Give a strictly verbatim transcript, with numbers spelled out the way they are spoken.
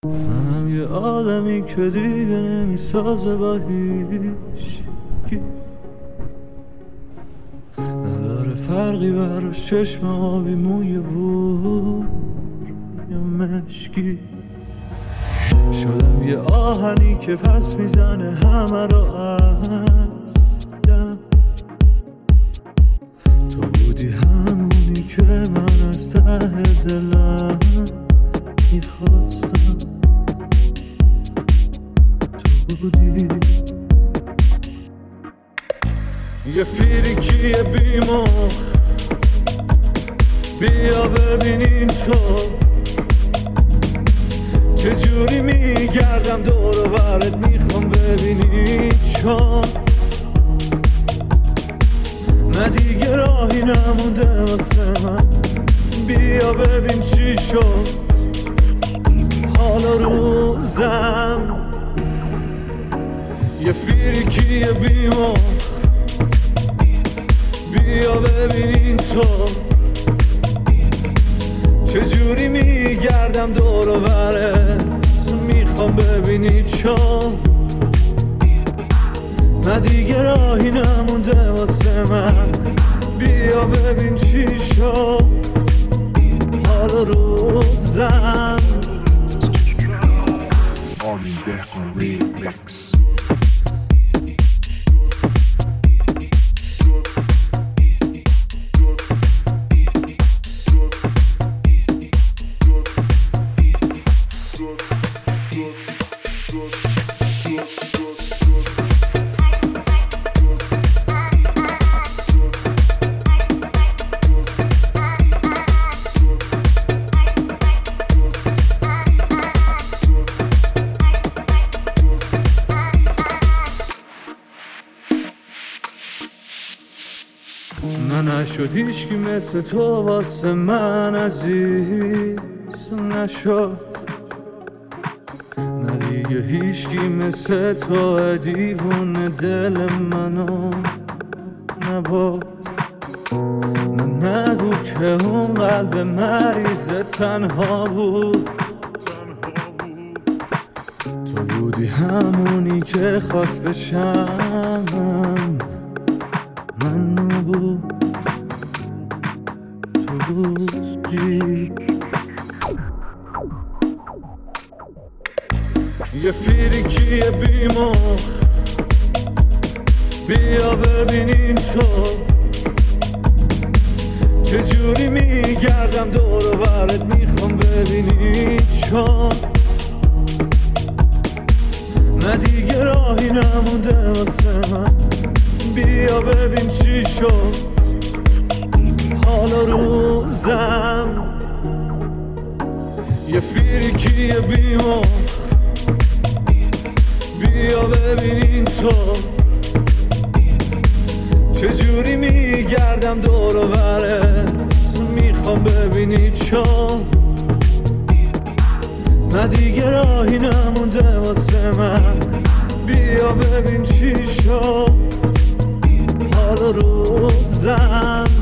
منم یه آدمی که دیگه نمیسازه با هیچکی، نداره فرقی براش چشم آبی موی بور یا مشکی. شدم یه آهنی که پس میزنه همه رو از دم. تو بودی همونی که من از ته دلم میخواستم، تو بودی یه فیریکی بیمو. بیا ببینین تو چجوری میگردم دور و برت، میخوام ببینی چون نه دیگه راهی نمونده واسه من. بیا ببین چی شد حالا روزم. یه فیریکی بیمو. بیا ببینین تو چجوری میگردم دور و برت، میخوام ببینی چون نه دیگه راهی نمونده واسه من. بیا ببین چی شد حالا روزم. Armin Dejon Remix. نه نشد هیچکی مثل تو واسه من عزیز نشد، نه دیگه هیچکی مثل تو دیوونه دل منو نبود. نه نگو که اون قلب مریض تنها بود، تو بودی همونی که خواست بشم من نبود. تو بودی یه فیریکی بیمو. بیا ببینین تو چجوری میگردم دور و برت، میخوام ببینی چون نه دیگه راهی نمونده واسه من. بیا ببین چی شد حالا روزم. یه فیریکی بیمو. بیا ببینین تو چجوری میگردم دور و برت، میخوام ببینی چون نه دیگه راهی نمونده واسه من. بیا ببین چی شد حالا روزم.